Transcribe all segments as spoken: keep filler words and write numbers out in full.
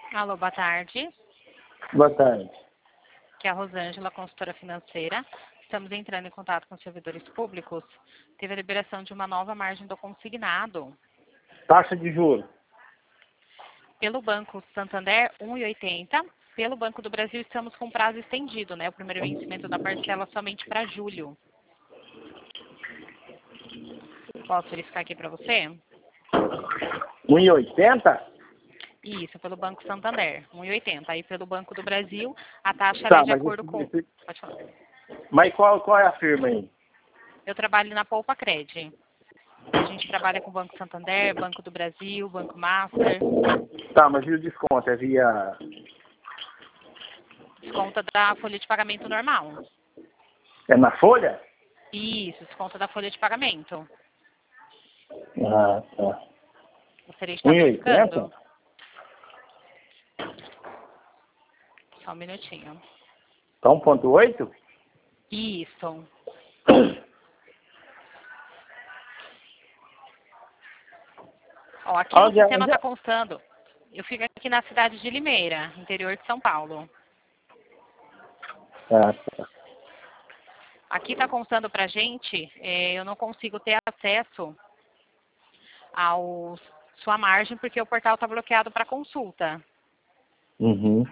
Alô, boa tarde. Boa tarde. Aqui é a Rosângela, consultora financeira. Estamos entrando em contato com os servidores públicos. Teve a liberação de uma nova margem do consignado. Taxa de juros. Pelo Banco Santander, um vírgula oitenta. Pelo Banco do Brasil, estamos com prazo estendido, né? O primeiro vencimento da parcela somente para julho. Posso verificar aqui para você? um vírgula oitenta? Isso, pelo Banco Santander, um vírgula oitenta. Aí pelo Banco do Brasil, a taxa Tá, é de mas, acordo com... esse, esse, Pode falar. mas qual, qual é a firma aí? Eu trabalho na Poupa Cred. A gente trabalha com o Banco Santander, Banco do Brasil, Banco Master. Tá, mas e o desconto? É via... Desconta da folha de pagamento normal. É na folha? Isso, desconta da folha de pagamento. Ah, tá. Gostaria de estar um vírgula verificando? oitenta? Só um minutinho. Tá um ponto oito? Isso. Ó, aqui no Onde é? sistema Onde é? está constando. Eu fico aqui na cidade de Limeira, interior de São Paulo. Ah, tá. Aqui está constando para a gente, é, eu não consigo ter acesso ao sua margem porque o portal está bloqueado para consulta. Uhum.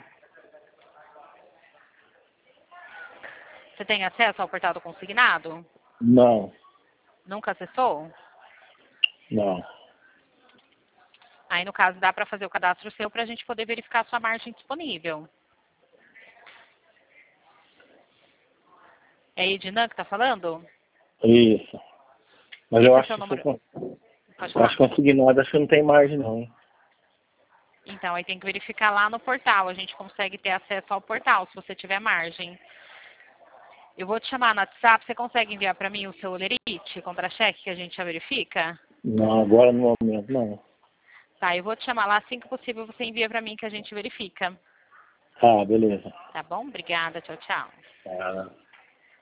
Você tem acesso ao portal do consignado? Não, Nunca acessou? não. Aí, no caso, dá para fazer o cadastro seu para a gente poder verificar a sua margem disponível. É a Ednan que está falando? Isso. Mas Esse eu é o acho seu que se eu, número? con- Pode eu acho falar. consignado, acho que não tem margem não, hein? Então, aí tem que verificar lá no portal. A gente consegue ter acesso ao portal, se você tiver margem. Eu vou te chamar no WhatsApp. Você consegue enviar para mim o seu lerite, contra-cheque, que a gente já verifica? Não, agora no momento não. Tá, eu vou te chamar lá. Assim que possível, você envia para mim que a gente verifica. Ah, beleza. Tá bom? Obrigada. Tchau, tchau. Ah.